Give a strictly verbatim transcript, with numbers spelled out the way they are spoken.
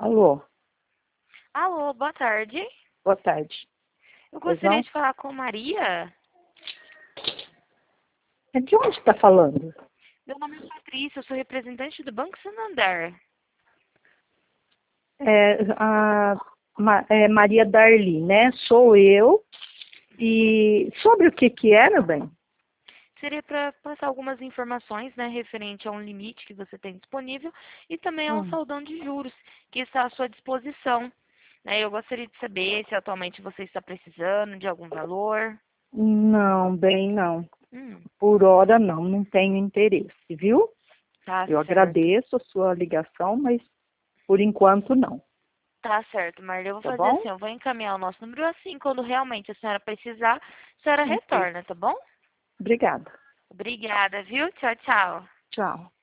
Alô, Alô, boa tarde. boa tarde. Eu Pois gostaria não? de falar com Maria. É de onde está falando? Meu nome é Patrícia, eu sou representante do Banco Santander. É, a Ma- é Maria Darli, né? Sou eu. E sobre o que que é, meu bem? Seria para passar algumas informações, né, referente a um limite que você tem disponível e também a um Hum, saldão de juros que está à sua disposição. Né, eu gostaria de saber se atualmente você está precisando de algum valor. Não, bem, não. Hum, Por hora não, não tenho interesse, viu? tá Eu certo. agradeço a sua ligação, mas por enquanto não, Tá certo, Marli. Eu vou tá fazer bom? assim, eu vou encaminhar o nosso número assim, quando realmente a senhora precisar, a senhora Ok. retorna, tá bom? Obrigada. Obrigada, viu? Tchau, tchau. Tchau.